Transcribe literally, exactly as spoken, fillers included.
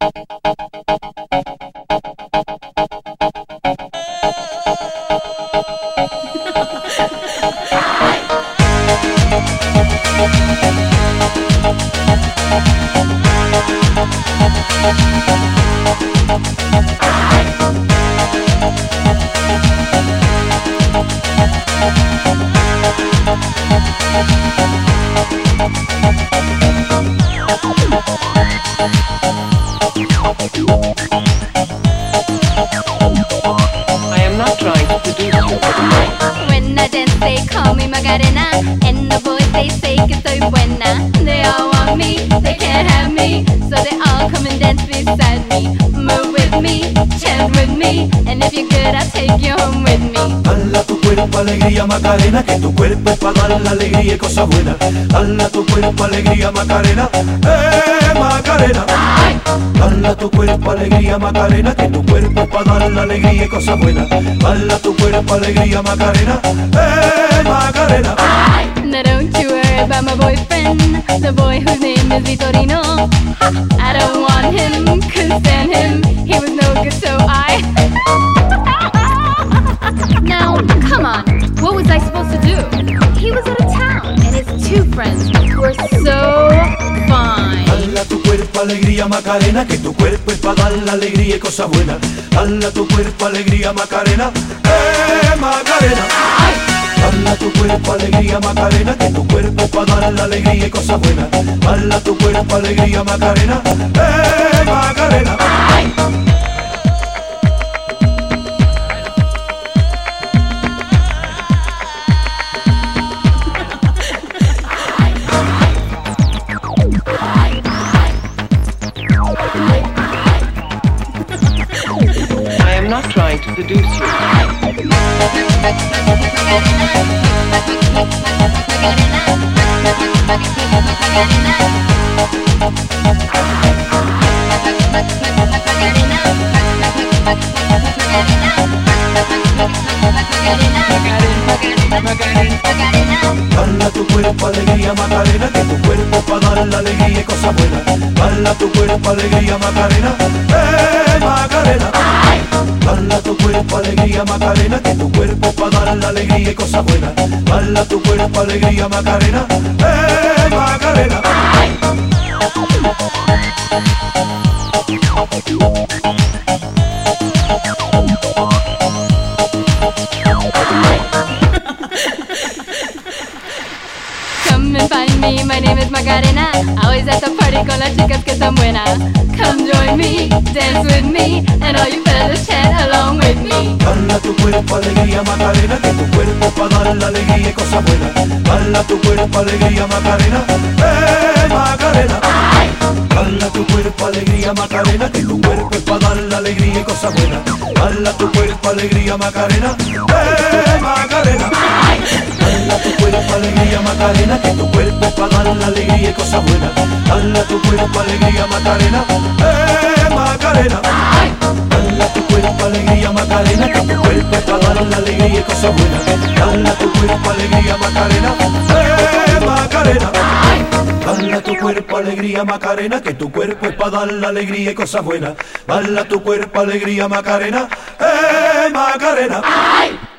I am not trying to seduce you. When I dance they call me Macarena, and the boys they say que soy buena. They all want me, they can't have me, so they all come and dance beside me. Move with me, chant with me, and if you're good I'll take you home with me. Dala tu cuerpo alegría Macarena, que tu cuerpo es para dar la alegría y cosas buenas. Dala tu cuerpo alegría Macarena, eh Macarena. Dala tu cuerpo alegría Macarena, que tu cuerpo es para dar la alegría y cosas buenas. Dala tu cuerpo alegría Macarena, eh Macarena. Now don't you worry about my boyfriend, the boy whose name is Vitorino. I don't want him, couldn't stand him, he was no good so I Now, come on, what was I supposed to do? He was out of town, and his two friends were so fine. Dala tu cuerpo alegría Macarena, que tu cuerpo es para dar la alegría y cosas buenas. Dala tu cuerpo alegría Macarena, eh Macarena. Dala tu cuerpo alegría Macarena, que tu cuerpo es para dar la alegría y cosas buenas. Dala tu cuerpo alegría Macarena, eh Macarena. I am not trying to seduce you. Dala tu cuerpo alegría Macarena, que tu cuerpo es para dar la alegría y cosas buenas. Dala tu cuerpo alegría Macarena, eh Macarena. Dala tu cuerpo alegría Macarena, que tu cuerpo es para dar la alegría y cosas buenas. Dala tu cuerpo alegría Macarena, eh Macarena. Come and find me, my name is Macarena. Always at the party con las chicas que están buenas. Come join me, dance with me, and all you fellas chant along with me. Dala tu cuerpo alegría Macarena, que tu cuerpo es para dar la alegría y cosas buenas. Dala tu cuerpo alegría Macarena, eh Macarena. Dala tu cuerpo alegría Macarena, que tu cuerpo es para dar la alegría y cosas buenas. Dala tu cuerpo alegría Macarena, eh Macarena. Dala tu cuerpo alegría Macarena, que tu cuerpo es para dar la alegría y cosas buenas. Dala tu cuerpo alegría Macarena, eh Macarena. Dala tu cuerpo alegría Macarena, que tu cuerpo es para dar la alegría y cosas buenas. Dala tu cuerpo alegría Macarena, eh Macarena. Dala tu cuerpo alegría Macarena, que tu cuerpo es para dar la alegría y cosas buenas. Dala tu cuerpo alegría Macarena, eh Macarena.